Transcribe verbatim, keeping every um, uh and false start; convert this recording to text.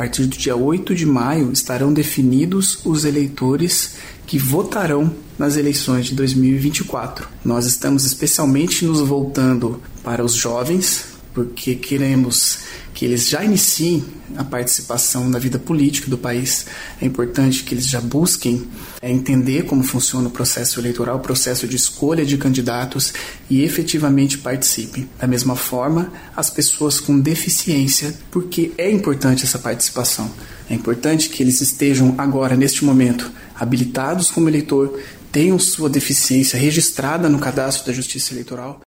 partir do dia oito de maio, estarão definidos os eleitores que votarão nas eleições de dois mil e vinte e quatro. Nós estamos especialmente nos voltando para os jovens, porque queremos que eles já iniciem a participação na vida política do país. É importante que eles já busquem é, entender como funciona o processo eleitoral, o processo de escolha de candidatos e efetivamente participem. Da mesma forma, as pessoas com deficiência, porque é importante essa participação. É importante que eles estejam agora, neste momento, habilitados como eleitor, tenham sua deficiência registrada no cadastro da Justiça Eleitoral.